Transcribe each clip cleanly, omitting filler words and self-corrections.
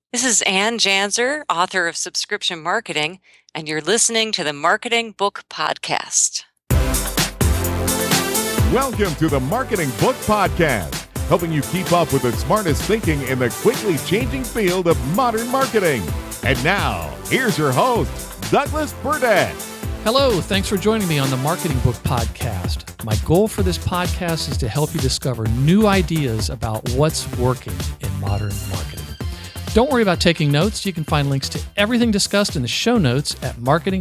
This is Ann Janzer, author of Subscription Marketing, and you're listening to the Marketing Book Podcast. Welcome to the Marketing Book Podcast, helping you keep up with the smartest thinking in the quickly changing field of modern marketing. And now, here's your host, Douglas Burdett. Hello, thanks for joining me on the Marketing Book Podcast. My goal for this podcast is to help you discover new ideas about what's working in modern marketing. Don't worry about taking notes. You can find links to everything discussed in the show notes at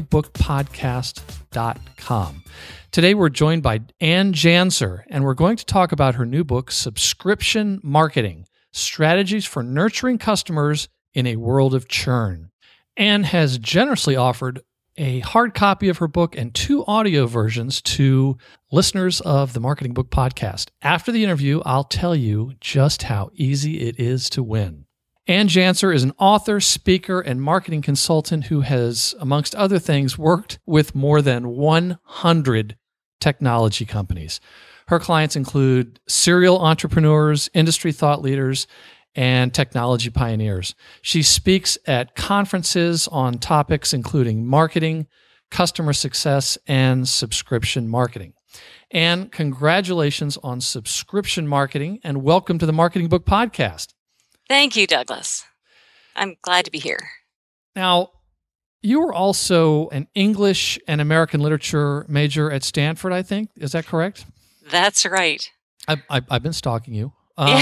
marketingbookpodcast.com. Today, we're joined by Ann Janzer, and we're going to talk about her new book, Subscription Marketing: Strategies for Nurturing Customers in a World of Churn. Ann has generously offered a hard copy of her book and 2 audio versions to listeners of the Marketing Book Podcast. After the interview, I'll tell you just how easy it is to win. Ann Janzer is an author, speaker, and marketing consultant who has, amongst other things, worked with more than 100 technology companies. Her clients include serial entrepreneurs, industry thought leaders, and technology pioneers. She speaks at conferences on topics including marketing, customer success, and subscription marketing. Ann, congratulations on subscription marketing, and welcome to the Marketing Book Podcast. Thank you, Douglas. I'm glad to be here. Now, you were also an English and American literature major at Stanford, I think. Is that correct? That's right. I've been stalking you.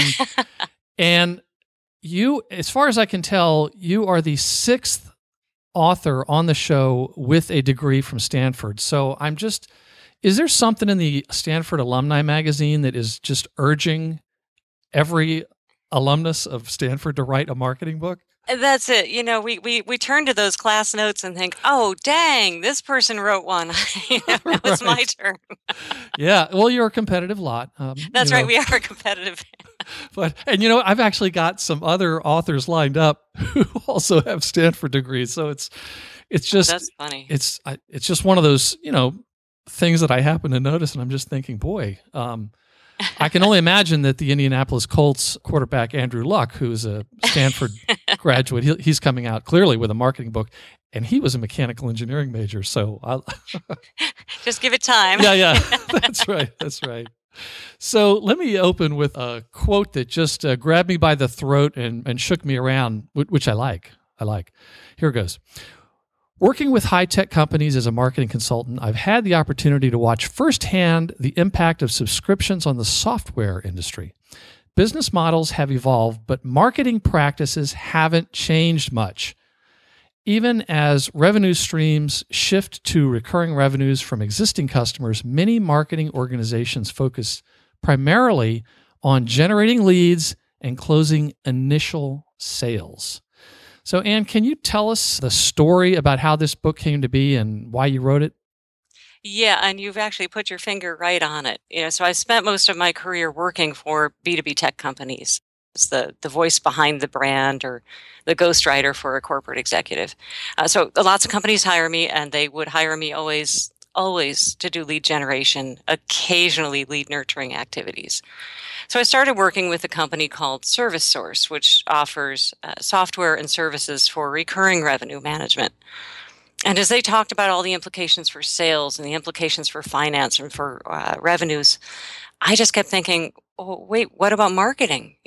And you, as far as I can tell, you are the 6th author on the show with a degree from Stanford. So is there something in the Stanford Alumni Magazine that is just urging every alumnus of Stanford to write a marketing book? That's it. You know, we turn to those class notes and think, oh, dang, this person wrote one. Now it's my turn. Yeah. Well, you're a competitive lot. That's right. We are competitive. And I've actually got some other authors lined up who also have Stanford degrees. So it's just, that's funny. It's just one of those, things that I happen to notice. And I'm just thinking, boy, I can only imagine that the Indianapolis Colts quarterback, Andrew Luck, who's a Stanford graduate, he's coming out clearly with a marketing book, and he was a mechanical engineering major. So I'll just give it time. Yeah. That's right. So let me open with a quote that just grabbed me by the throat and shook me around, which I like. Here it goes. Working with high-tech companies as a marketing consultant, I've had the opportunity to watch firsthand the impact of subscriptions on the software industry. Business models have evolved, but marketing practices haven't changed much. Even as revenue streams shift to recurring revenues from existing customers, many marketing organizations focus primarily on generating leads and closing initial sales. So, Ann, can you tell us the story about how this book came to be and why you wrote it? Yeah, and you've actually put your finger right on it. So I spent most of my career working for B2B tech companies. It's the voice behind the brand or the ghostwriter for a corporate executive. So lots of companies hire me, and they would hire me always to do lead generation, occasionally lead nurturing activities. So I started working with a company called ServiceSource, which offers software and services for recurring revenue management. And as they talked about all the implications for sales and the implications for finance and for revenues, I just kept thinking, oh, wait, what about marketing?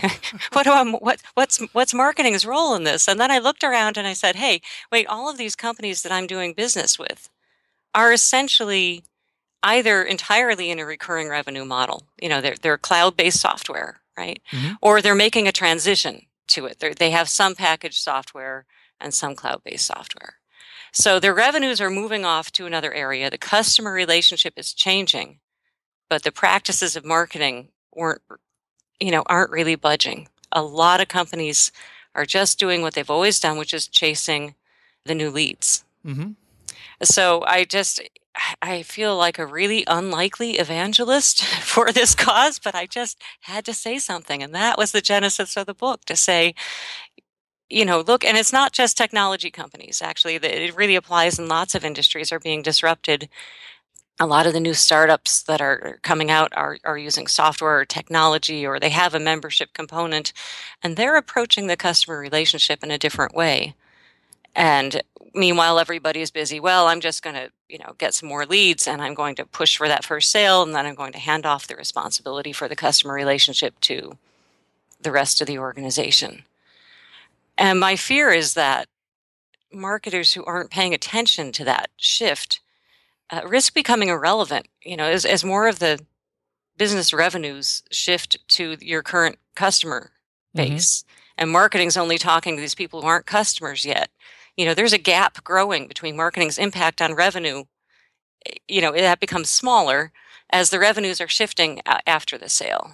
What's marketing's role in this? And then I looked around and I said, hey, wait, all of these companies that I'm doing business with are essentially either entirely in a recurring revenue model. They're cloud-based software, right? Mm-hmm. Or they're making a transition to it. They have some packaged software and some cloud-based software. So their revenues are moving off to another area. The customer relationship is changing, but the practices of marketing aren't really budging. A lot of companies are just doing what they've always done, which is chasing the new leads. Mm-hmm. So I feel like a really unlikely evangelist for this cause, but I just had to say something. And that was the genesis of the book, to say, look, and it's not just technology companies. Actually, it really applies, and lots of industries are being disrupted A lot of the new startups that are coming out are using software or technology, or they have a membership component, and they're approaching the customer relationship in a different way. And meanwhile, everybody is busy. Well, I'm just going to, get some more leads, and I'm going to push for that first sale, and then I'm going to hand off the responsibility for the customer relationship to the rest of the organization. And my fear is that marketers who aren't paying attention to that shift risk becoming irrelevant, as more of the business revenues shift to your current customer base. And marketing's only talking to these people who aren't customers yet. There's a gap growing between marketing's impact on revenue. That becomes smaller as the revenues are shifting after the sale.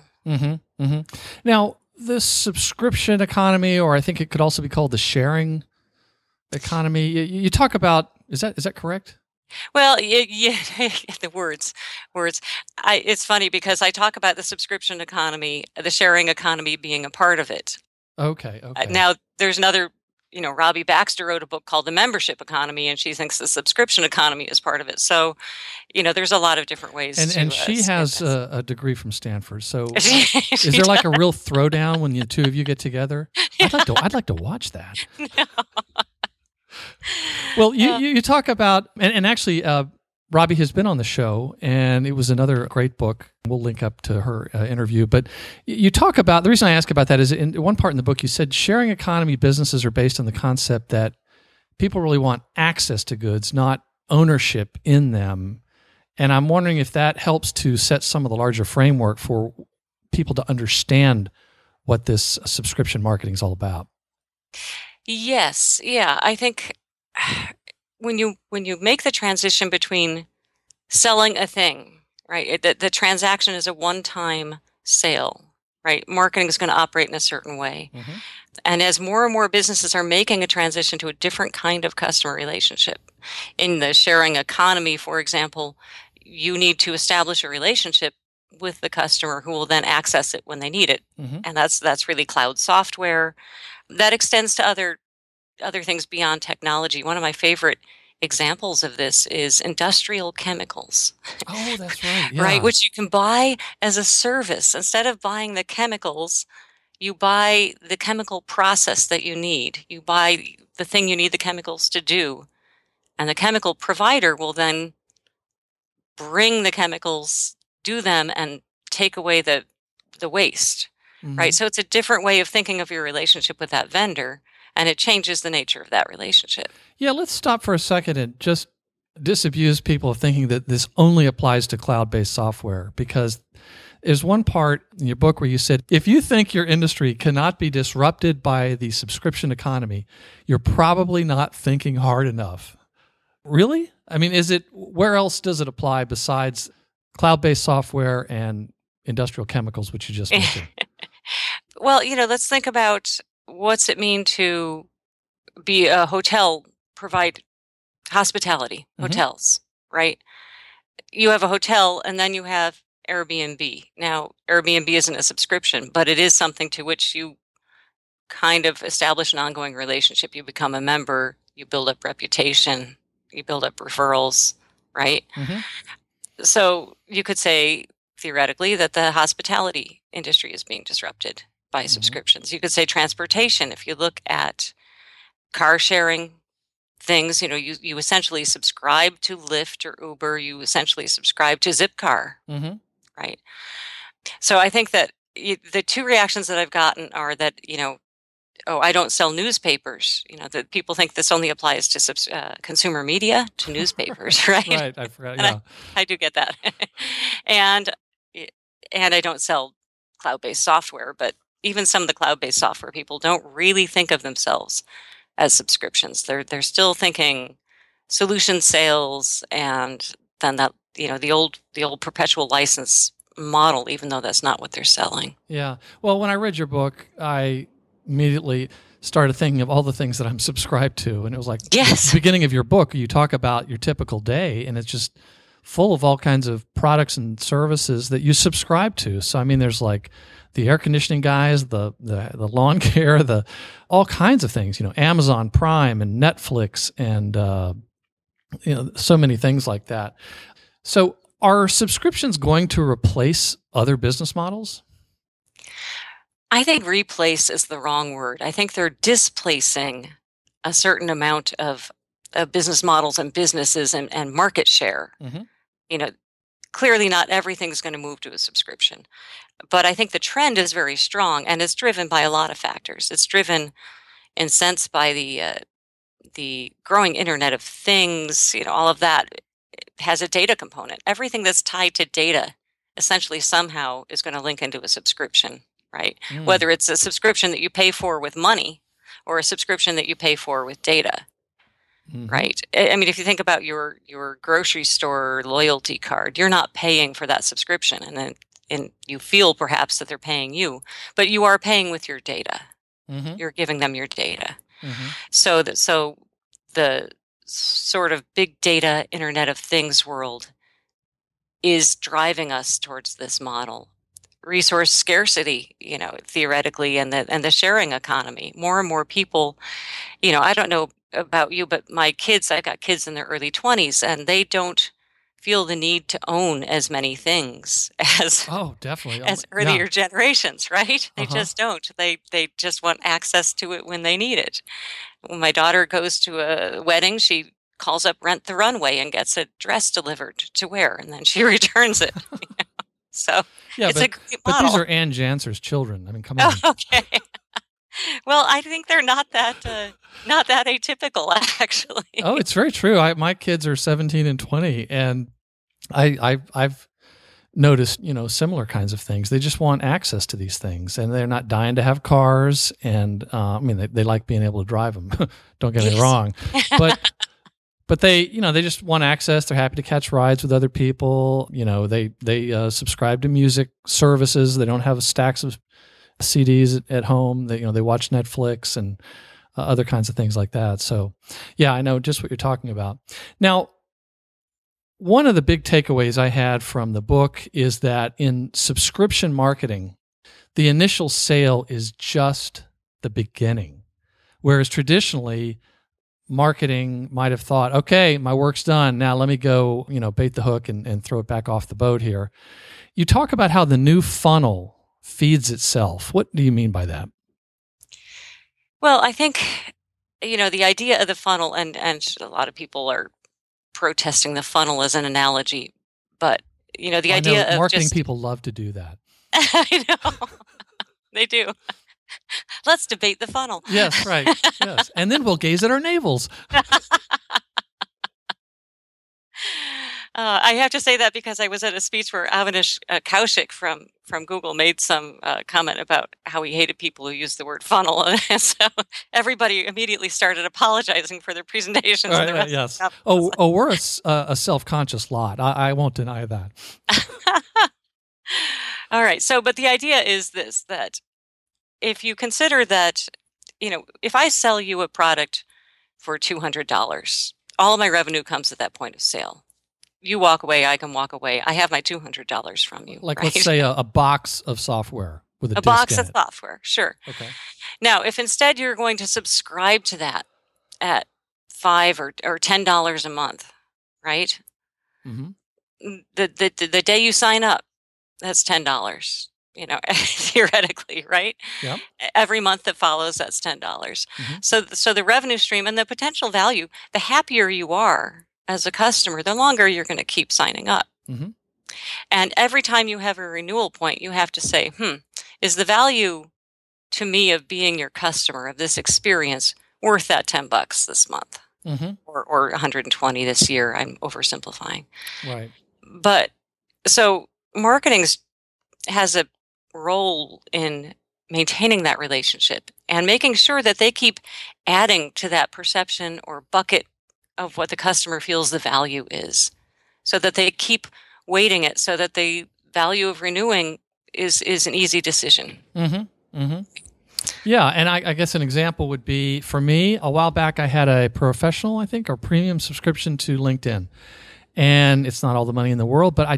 Now, this subscription economy, or I think it could also be called the sharing economy, you talk about, is that correct? Well, yeah, the words. It's funny because I talk about the subscription economy, the sharing economy being a part of it. Okay. Now, there's another, Robbie Baxter wrote a book called The Membership Economy, and she thinks the subscription economy is part of it. So, there's a lot of different ways. And she has a degree from Stanford. So, is there like a real throwdown when the two of you get together? I'd like to watch that. No. Well, you talk about, and actually, Robbie has been on the show, and it was another great book. We'll link up to her interview. But you talk about, the reason I ask about that is in one part in the book, you said sharing economy businesses are based on the concept that people really want access to goods, not ownership in them. And I'm wondering if that helps to set some of the larger framework for people to understand what this subscription marketing is all about. Yes. Yeah. I think when you make the transition between selling a thing, right? The transaction is a one-time sale, right? Marketing is going to operate in a certain way. And as more and more businesses are making a transition to a different kind of customer relationship, in the sharing economy, for example, you need to establish a relationship with the customer who will then access it when they need it. And that's really cloud software. That extends to other things beyond technology. One of my favorite examples of this is industrial chemicals. Oh, that's right. Yeah. Right, which you can buy as a service. Instead of buying the chemicals, you buy the chemical process that you need. You buy the thing you need the chemicals to do. And the chemical provider will then bring the chemicals, do them, and take away the waste. Right? So it's a different way of thinking of your relationship with that vendor, and it changes the nature of that relationship. Yeah, let's stop for a second and just disabuse people of thinking that this only applies to cloud-based software, because there's one part in your book where you said, if you think your industry cannot be disrupted by the subscription economy, you're probably not thinking hard enough. Really? I mean, where else does it apply besides cloud-based software and industrial chemicals, which you just mentioned? Well, let's think about what's it mean to be a hotel, provide hospitality, hotels, right? You have a hotel and then you have Airbnb. Now, Airbnb isn't a subscription, but it is something to which you kind of establish an ongoing relationship. You become a member, you build up reputation, you build up referrals, right? So you could say, theoretically, that the hospitality industry is being disrupted by subscriptions. You could say transportation. If you look at car sharing things, you essentially subscribe to Lyft or Uber. You essentially subscribe to Zipcar, right? So I think that the two reactions that I've gotten are that, I don't sell newspapers. That people think this only applies to consumer media, to newspapers, right? Right, I forgot. And I do get that. and I don't sell cloud-based software, but even some of the cloud-based software people don't really think of themselves as subscriptions. They're still thinking solution sales, and then that the old perpetual license model, even though that's not what they're selling. Yeah. Well, when I read your book, I immediately started thinking of all the things that I'm subscribed to, and it was like, yes, the beginning of your book, you talk about your typical day, and it's just full of all kinds of products and services that you subscribe to. So, I mean, there's like the air conditioning guys, the lawn care, all kinds of things, Amazon Prime and Netflix and, so many things like that. So are subscriptions going to replace other business models? I think replace is the wrong word. I think they're displacing a certain amount of business models and businesses and market share. Mm-hmm. You know, clearly not everything's going to move to a subscription, but I think the trend is very strong, and it's driven by a lot of factors. It's driven, in sense, by the growing Internet of Things. All of that has a data component. Everything that's tied to data essentially somehow is going to link into a subscription, right? Whether it's a subscription that you pay for with money or a subscription that you pay for with data. Mm-hmm. Right. I mean, if you think about your grocery store loyalty card, you're not paying for that subscription, and you feel perhaps that they're paying you, but you are paying with your data. Mm-hmm. You're giving them your data. Mm-hmm. So the sort of big data Internet of Things world is driving us towards this model. Resource scarcity, theoretically, and the sharing economy. More and more people, I don't know about you, but I've got kids in their early 20s, and they don't feel the need to own as many things as definitely as earlier generations, right? They just don't. They just want access to it when they need it. When my daughter goes to a wedding, she calls up Rent the Runway and gets a dress delivered to wear, and then she returns it. So it's a great model. But these are Ann Janser's children. I mean, come on. Oh, okay. Well, I think they're not that atypical, actually. Oh, it's very true. My kids are 17 and 20, and I've noticed, similar kinds of things. They just want access to these things, and they're not dying to have cars. And I mean, they like being able to drive them. Don't get me wrong, but they just want access. They're happy to catch rides with other people. They subscribe to music services. They don't have stacks of CDs at home. They watch Netflix and other kinds of things like that. So, yeah, I know just what you're talking about. Now, one of the big takeaways I had from the book is that in subscription marketing, the initial sale is just the beginning, whereas traditionally, marketing might have thought, okay, my work's done. Now let me go, bait the hook and throw it back off the boat here. You talk about how the new funnel feeds itself. What do you mean by that? Well, I think, the idea of the funnel, and a lot of people are protesting the funnel as an analogy, but, the idea of marketing people love to do that. I know. They do. Let's debate the funnel. Yes, right. Yes. And then we'll gaze at our navels. I have to say that because I was at a speech where Avinash Kaushik from Google made some comment about how he hated people who used the word funnel. And so everybody immediately started apologizing for their presentations. Right, and the rest yes. We're a self-conscious lot. I won't deny that. All right. So, but the idea is this, that if you consider that, if I sell you a product for $200, all of my revenue comes at that point of sale. You walk away, I can walk away. I have my $200 from you. Like, right? Let's say a box of software with a disc box in of it. software, sure. Okay. Now, if instead you're going to subscribe to that at $5 or $10 a month, right? Mm-hmm. The day you sign up, that's $10. Theoretically, right? Yep. Every month that follows, that's $10. Mm-hmm. So the revenue stream and the potential value, the happier you are as a customer, the longer you're going to keep signing up. Mm-hmm. And every time you have a renewal point, you have to say, is the value to me of being your customer, of this experience, worth that $10 this month? Mm-hmm. Or 120 this year? I'm oversimplifying. Right. But so marketing has a role in maintaining that relationship and making sure that they keep adding to that perception or bucket of what the customer feels the value is, so that they keep weighting it so that the value of renewing is an easy decision. Mm-hmm. Mm-hmm. Yeah, and I guess an example would be, for me, a while back I had a professional, I think, or premium subscription to LinkedIn. And it's not all the money in the world, but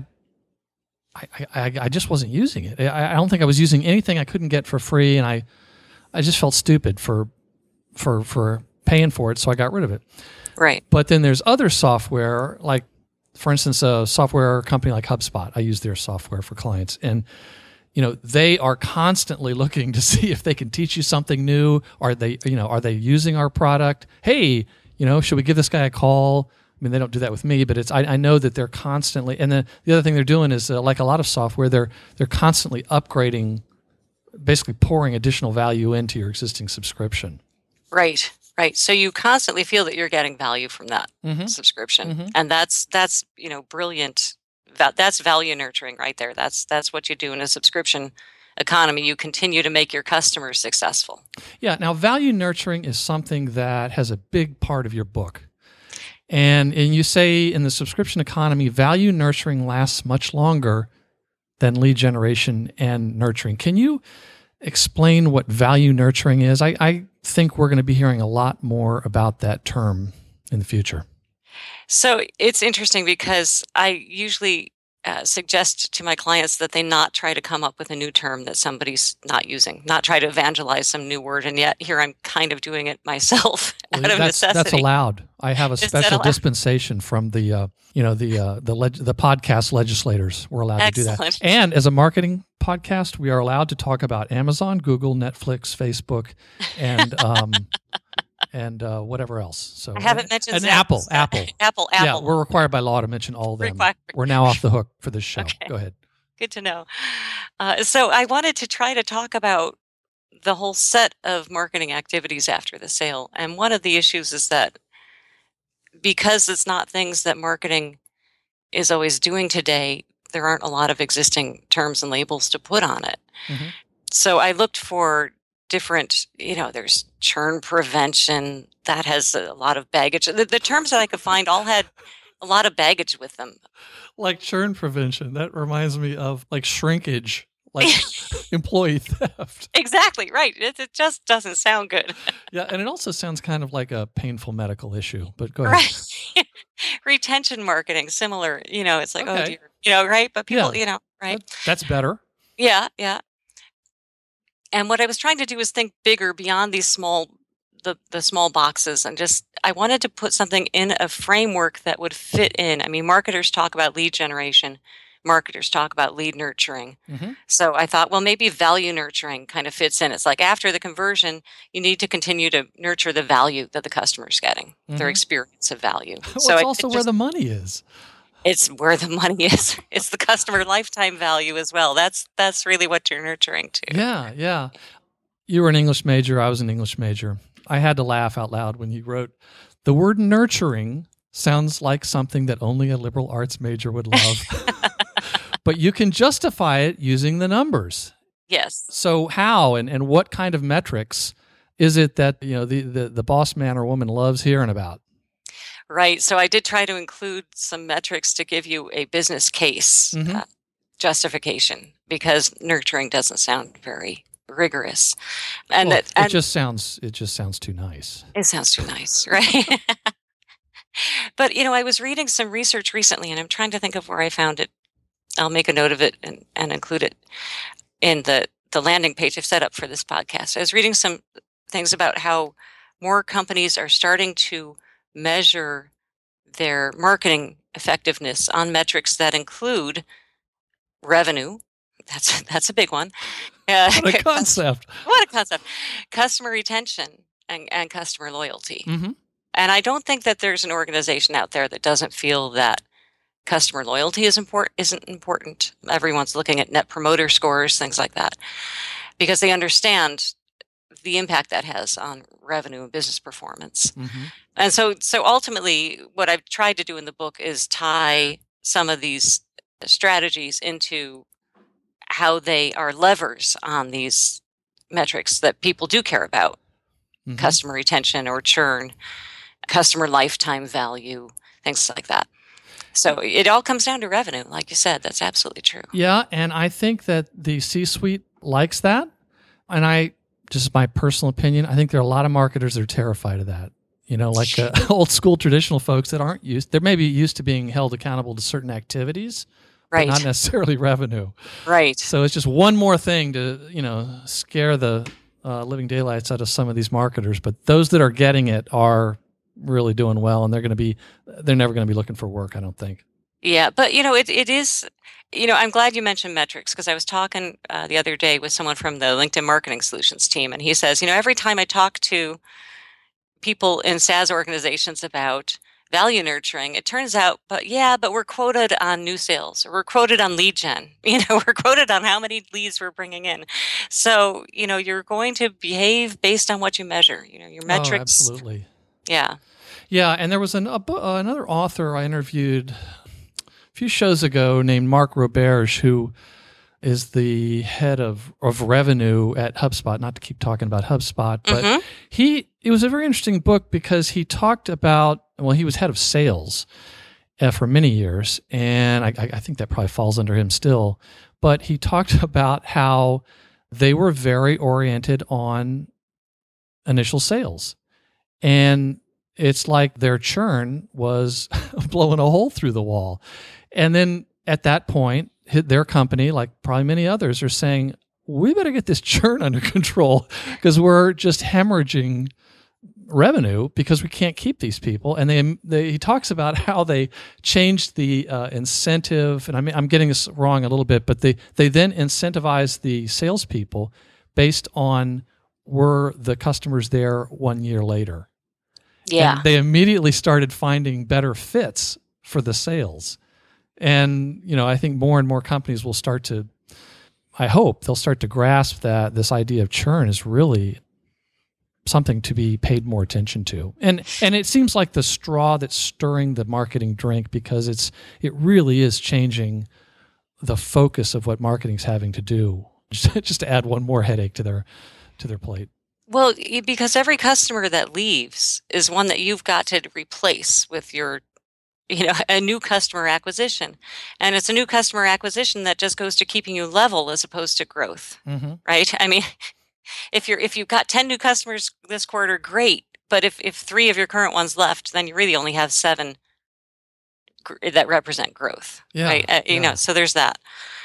I just wasn't using it. I don't think I was using anything I couldn't get for free, and I just felt stupid for paying for it, so I got rid of it. Right. But then there's other software, like for instance, a software company like HubSpot, I use their software for clients, and they are constantly looking to see if they can teach you something new. Are they using our product? Hey, should we give this guy a call? I mean, they don't do that with me, but I know that they're constantly. And then the other thing they're doing is, like a lot of software, they're constantly upgrading, basically pouring additional value into your existing subscription. Right. So you constantly feel that you're getting value from that subscription, and that's brilliant. That's value nurturing right there. That's what you do in a subscription economy. You continue to make your customers successful. Yeah. Now, value nurturing is something that has a big part of your book. And you say in the subscription economy, value nurturing lasts much longer than lead generation and nurturing. Can you explain what value nurturing is? I think we're going to be hearing a lot more about that term in the future. So it's interesting because I usually suggest to my clients that they not try to come up with a new term that somebody's not using, not try to evangelize some new word. And yet here I'm kind of doing it myself out of necessity. That's allowed. I have a special dispensation from the podcast legislators. We're allowed Excellent. to do that. And as a marketing podcast, we are allowed to talk about Amazon, Google, Netflix, Facebook, and and whatever else. So I haven't mentioned and Apple. Apple. Yeah, we're required by law to mention all of them. We're now off the hook for this show. Okay. Go ahead. Good to know. So I wanted to try to talk about the whole set of marketing activities after the sale. And one of the issues is that because it's not things that marketing is always doing today, there aren't a lot of existing terms and labels to put on it. Mm-hmm. So I looked for different, there's churn prevention, that has a lot of baggage. The terms that I could find all had a lot of baggage with them. Like churn prevention, that reminds me of like shrinkage, like employee theft. Exactly, right. It just doesn't sound good. Yeah, and it also sounds kind of like a painful medical issue, but go ahead. Right. Retention marketing, similar, it's like, Okay. Oh dear, right? But people, Yeah. Right? That's better. Yeah. And what I was trying to do is think bigger beyond these the small boxes, and I wanted to put something in a framework that would fit in. I mean, marketers talk about lead generation, marketers talk about lead nurturing. Mm-hmm. So I thought, well, maybe value nurturing kind of fits in. It's like after the conversion, you need to continue to nurture the value that the customer's getting, their experience of value. Well, so it's also where the money is. It's where the money is. It's the customer lifetime value as well. That's really what you're nurturing to. Yeah. You were an English major. I was an English major. I had to laugh out loud when you wrote, the word nurturing sounds like something that only a liberal arts major would love. But you can justify it using the numbers. Yes. So how and what kind of metrics is it that the boss man or woman loves hearing about? Right. So I did try to include some metrics to give you a business case justification, because nurturing doesn't sound very rigorous, and it just sounds too nice. It sounds too nice, right? But I was reading some research recently, and I'm trying to think of where I found it. I'll make a note of it and include it in the landing page I've set up for this podcast. I was reading some things about how more companies are starting to measure their marketing effectiveness on metrics that include revenue. That's a big one. What a concept. What a concept. Customer retention and customer loyalty. Mm-hmm. And I don't think that there's an organization out there that doesn't feel that customer loyalty isn't important. Everyone's looking at net promoter scores, things like that, because they understand the impact that has on revenue and business performance. Mm-hmm. And so ultimately, what I've tried to do in the book is tie some of these strategies into how they are levers on these metrics that people do care about. Mm-hmm. Customer retention or churn, customer lifetime value, things like that. So it all comes down to revenue. Like you said, that's absolutely true. Yeah, and I think that the C-suite likes that. And just my personal opinion, I think there are a lot of marketers that are terrified of that. Like old school traditional folks that they're maybe used to being held accountable to certain activities, right, but not necessarily revenue. Right. So it's just one more thing to, scare the living daylights out of some of these marketers. But those that are getting it are really doing well, and they're never going to be looking for work, I don't think. Yeah, but it is, I'm glad you mentioned metrics because I was talking the other day with someone from the LinkedIn Marketing Solutions team, and he says, every time I talk to people in SaaS organizations about value nurturing, it turns out, but we're quoted on new sales, or we're quoted on lead gen, we're quoted on how many leads we're bringing in. So, you're going to behave based on what you measure, your Oh, metrics. absolutely. Yeah. Yeah, and there was another author I interviewed a few shows ago named Mark Roberge, who is the head of revenue at HubSpot. Not to keep talking about HubSpot, but it was a very interesting book because he talked about, he was head of sales for many years, and I think that probably falls under him still. But he talked about how they were very oriented on initial sales, and it's like their churn was blowing a hole through the wall. And then at that point, their company, like probably many others, are saying, we better get this churn under control because we're just hemorrhaging revenue because we can't keep these people. And he talks about how they changed the incentive, and I'm getting this wrong a little bit, but they then incentivized the salespeople based on were the customers there 1 year later. Yeah. And they immediately started finding better fits for the sales. And, I think more and more companies will I hope they'll start to grasp that this idea of churn is really something to be paid more attention to. And it seems like the straw that's stirring the marketing drink because it really is changing the focus of what marketing's having to do, just to add one more headache to their plate. Well, because every customer that leaves is one that you've got to replace with your, a new customer acquisition. And it's a new customer acquisition that just goes to keeping you level as opposed to growth, right? I mean, if you've got 10 new customers this quarter, great. But if 3 of your current ones left, then you really only have 7 that represent growth, right? So there's that.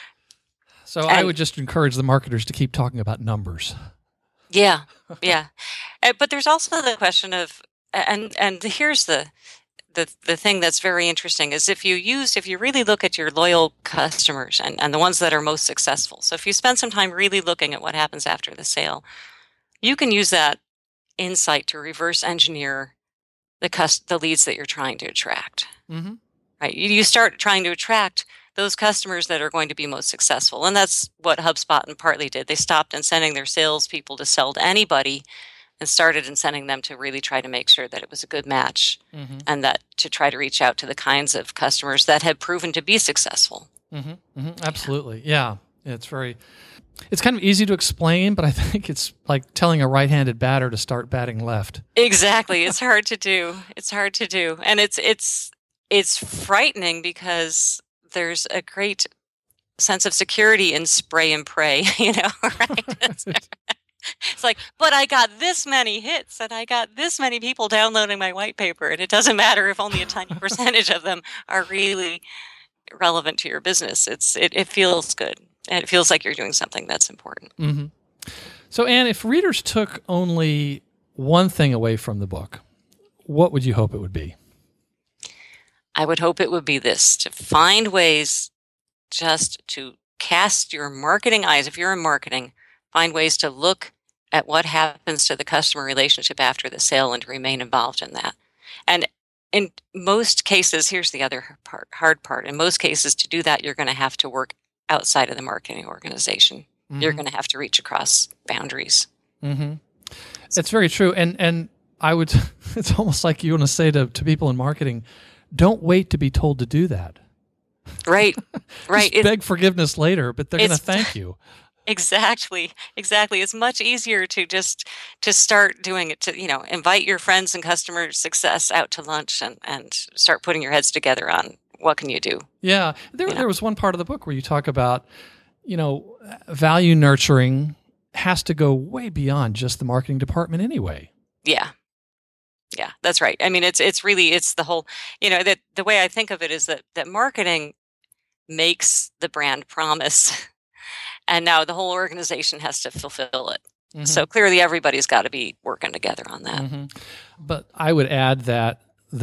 So I would just encourage the marketers to keep talking about numbers. Yeah, yeah. But there's also the question of, and here's the thing that's very interesting is if you really look at your loyal customers and the ones that are most successful. So if you spend some time really looking at what happens after the sale, you can use that insight to reverse engineer the leads that you're trying to attract. Right? You start trying to attract those customers that are going to be most successful. And that's what HubSpot and partly did. They stopped incenting their salespeople to sell to anybody and started incenting them to really try to make sure that it was a good match and that to try to reach out to the kinds of customers that had proven to be successful. Absolutely. Yeah. It's kind of easy to explain, but I think it's like telling a right-handed batter to start batting left. Exactly. It's hard to do. And it's frightening because there's a great sense of security in spray and pray, right? It's like, but I got this many hits and I got this many people downloading my white paper, and it doesn't matter if only a tiny percentage of them are really relevant to your business. It feels good, and it feels like you're doing something that's important. So, Anne, if readers took only one thing away from the book, what would you hope it would be? I would hope it would be this: to find ways just to cast your marketing eyes. If you're in marketing, find ways to look at what happens to the customer relationship after the sale and to remain involved in that. And in most cases, here's the other hard part. In most cases, to do that, you're going to have to work outside of the marketing organization. You're going to have to reach across boundaries. That's very true. And I would, it's almost like you want to say to people in marketing, don't wait to be told to do that. Right. Just beg forgiveness later, but they're going to thank you. Exactly. It's much easier to start doing it, to, invite your friends and customer success out to lunch and start putting your heads together on what can you do. Yeah. There was one part of the book where you talk about, value nurturing has to go way beyond just the marketing department anyway. Yeah. Yeah, that's right. I mean, it's the whole, that the way I think of it is that marketing makes the brand promise, and now the whole organization has to fulfill it. So clearly everybody's got to be working together on that. But I would add that the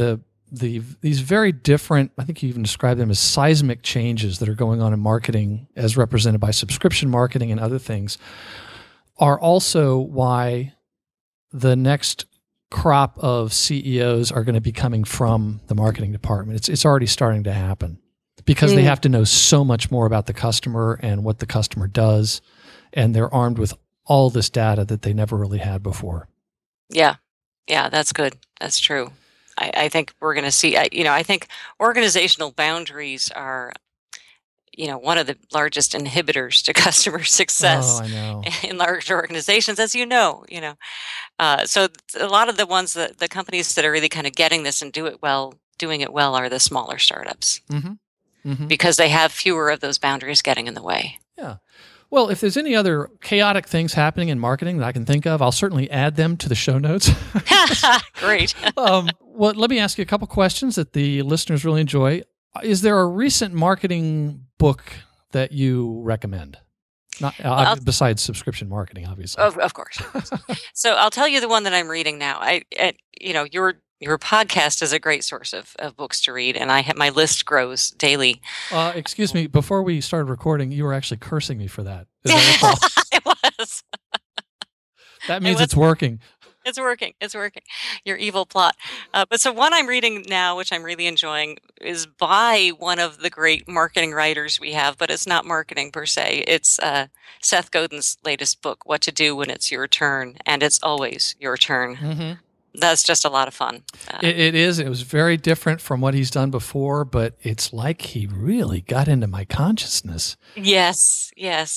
these very different, I think you even described them as seismic changes that are going on in marketing as represented by subscription marketing and other things are also why the next crop of CEOs are going to be coming from the marketing department. It's already starting to happen because they have to know so much more about the customer and what the customer does, and they're armed with all this data that they never really had before. Yeah. Yeah, that's good. That's true. I think we're going to see, I think organizational boundaries are, one of the largest inhibitors to customer success I know. in large organizations, as you know. So a lot of the ones the companies that are really kind of getting this and doing it well are the smaller startups because they have fewer of those boundaries getting in the way. Yeah. Well, if there's any other chaotic things happening in marketing that I can think of, I'll certainly add them to the show notes. Great. Well, let me ask you a couple questions that the listeners really enjoy. Is there a recent marketing book that you recommend? Not besides subscription marketing, obviously. Of course. So I'll tell you the one that I'm reading now. Your podcast is a great source of books to read, and my list grows daily. Excuse me, before we started recording, you were actually cursing me for that. It was. That means it's working. It's working. It's working. Your evil plot. But so one I'm reading now, which I'm really enjoying, is by one of the great marketing writers we have, but it's not marketing per se. It's Seth Godin's latest book, What to Do When It's Your Turn, and it's always your turn. Mm-hmm. That's just a lot of fun. It is. It was very different from what he's done before, but it's like he really got into my consciousness. Yes.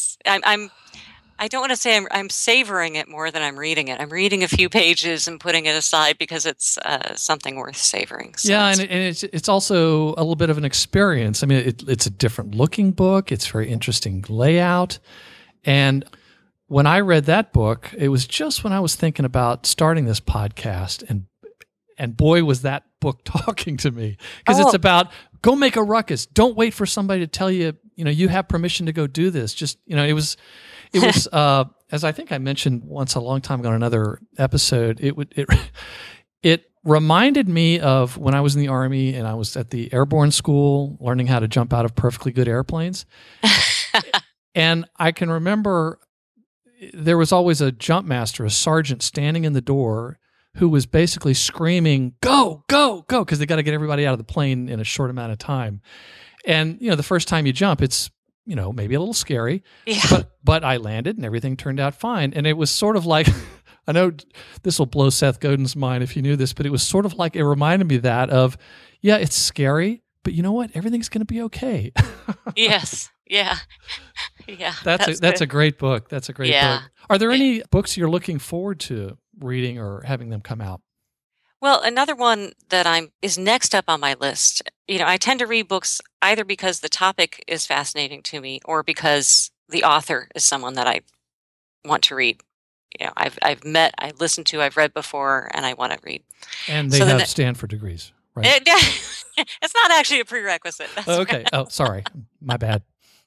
I don't want to say I'm savoring it more than I'm reading it. I'm reading a few pages and putting it aside because it's something worth savoring. So yeah, and it's also a little bit of an experience. I mean, it's a different looking book. It's very interesting layout. And when I read that book, it was just when I was thinking about starting this podcast, and boy, was that book talking to me, because it's about go make a ruckus. Don't wait for somebody to tell you, you have permission to go do this. Just, it was, as I think I mentioned once a long time ago on another episode, it reminded me of when I was in the Army and I was at the airborne school learning how to jump out of perfectly good airplanes. And I can remember there was always a jump master, a sergeant standing in the door who was basically screaming, go, go, go, because they got to get everybody out of the plane in a short amount of time. And, the first time you jump, it's, maybe a little scary, but I landed and everything turned out fine. And it was sort of like, I know this will blow Seth Godin's mind if you knew this, but it was sort of like, it reminded me of, yeah, it's scary, but you know what? Everything's going to be okay. Yes. Yeah. Yeah. That's a great book. That's a great book. Are there any books you're looking forward to reading or having them come out? Well, another one that is next up on my list. I tend to read books either because the topic is fascinating to me or because the author is someone that I want to read. I've met, I've listened to, I've read before, and I want to read. And they have Stanford degrees, right? It's not actually a prerequisite. Okay. Right. Oh, sorry. My bad.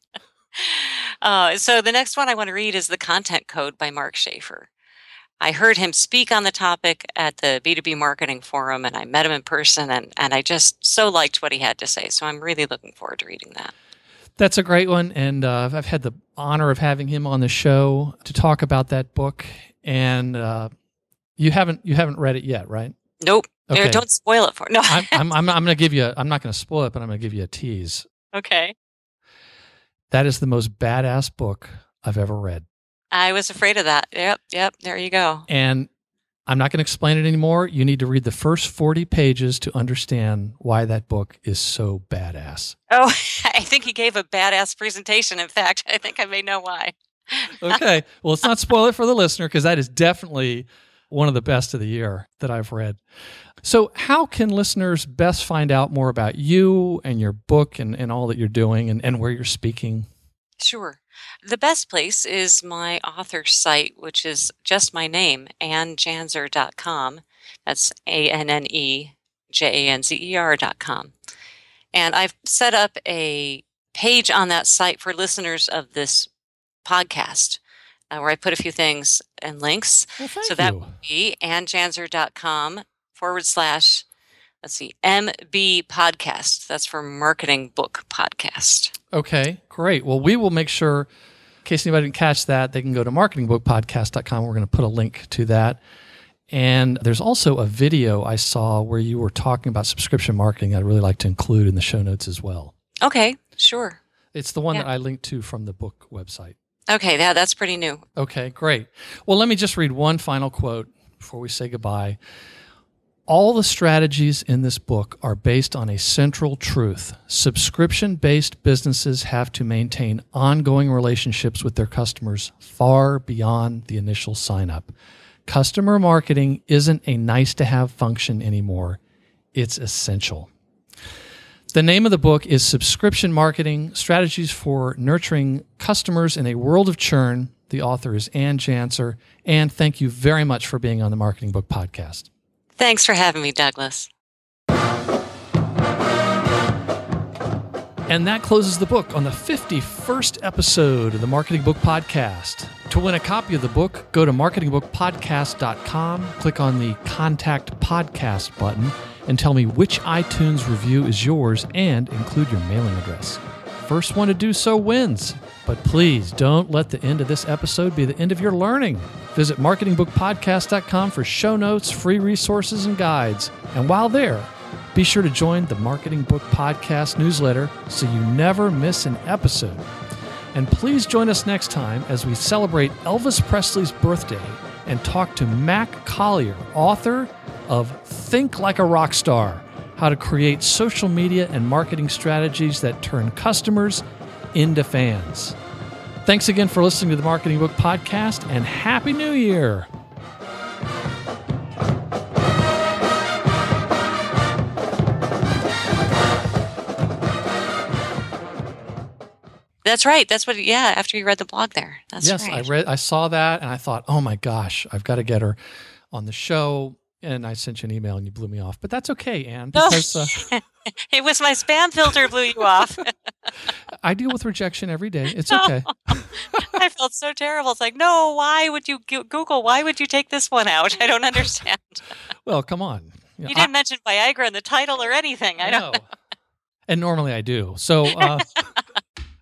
So the next one I want to read is The Content Code by Mark Schaefer. I heard him speak on the topic at the B2B Marketing Forum, and I met him in person, and I just so liked what he had to say. So I'm really looking forward to reading that. That's a great one, and I've had the honor of having him on the show to talk about that book. And you haven't read it yet, right? Nope. Okay. Don't spoil it for no. I'm going to give you. I'm not going to spoil it, but I'm going to give you a tease. Okay. That is the most badass book I've ever read. I was afraid of that. Yep. There you go. And I'm not going to explain it anymore. You need to read the first 40 pages to understand why that book is so badass. Oh, I think he gave a badass presentation. In fact, I think I may know why. Okay. Well, let's not spoil it for the listener because that is definitely one of the best of the year that I've read. So how can listeners best find out more about you and your book and all that you're doing and where you're speaking? Sure. The best place is my author site, which is just my name, AnnJanzer.com. That's ANNEJANZER.com. And I've set up a page on that site for listeners of this podcast where I put a few things and links. Well, so that would be AnnJanzer.com / let's see, MB Podcast. That's for Marketing Book Podcast. Okay, great. Well, we will make sure, in case anybody didn't catch that, they can go to marketingbookpodcast.com. We're going to put a link to that. And there's also a video I saw where you were talking about subscription marketing I'd really like to include in the show notes as well. Okay, sure. It's the one that I linked to from the book website. Okay, yeah, that's pretty new. Okay, great. Well, let me just read one final quote before we say goodbye. All the strategies in this book are based on a central truth. Subscription-based businesses have to maintain ongoing relationships with their customers far beyond the initial sign-up. Customer marketing isn't a nice-to-have function anymore. It's essential. The name of the book is Subscription Marketing, Strategies for Nurturing Customers in a World of Churn. The author is Ann Janser. Ann, thank you very much for being on the Marketing Book Podcast. Thanks for having me, Douglas. And that closes the book on the 51st episode of the Marketing Book Podcast. To win a copy of the book, go to marketingbookpodcast.com, click on the Contact Podcast button, and tell me which iTunes review is yours and include your mailing address. First one to do so wins. But please don't let the end of this episode be the end of your learning. Visit marketingbookpodcast.com for show notes, free resources, and guides. And while there, be sure to join the Marketing Book Podcast newsletter so you never miss an episode. And please join us next time as we celebrate Elvis Presley's birthday and talk to Mac Collier, author of Think Like a Rockstar, How to Create Social Media and Marketing Strategies that Turn Customers into Fans. Thanks again for listening to the Marketing Book Podcast, and Happy New Year! That's right. That's what, after you read the blog there. That's right. Yes, I saw that, and I thought, oh my gosh, I've got to get her on the show. And I sent you an email, and you blew me off. But that's okay, Ann. Because, it was my spam filter blew you off. I deal with rejection every day. It's okay. I felt so terrible. It's like, no, why would you Google? Why would you take this one out? I don't understand. Well, come on. You didn't mention Viagra in the title or anything. I don't know. And normally I do. So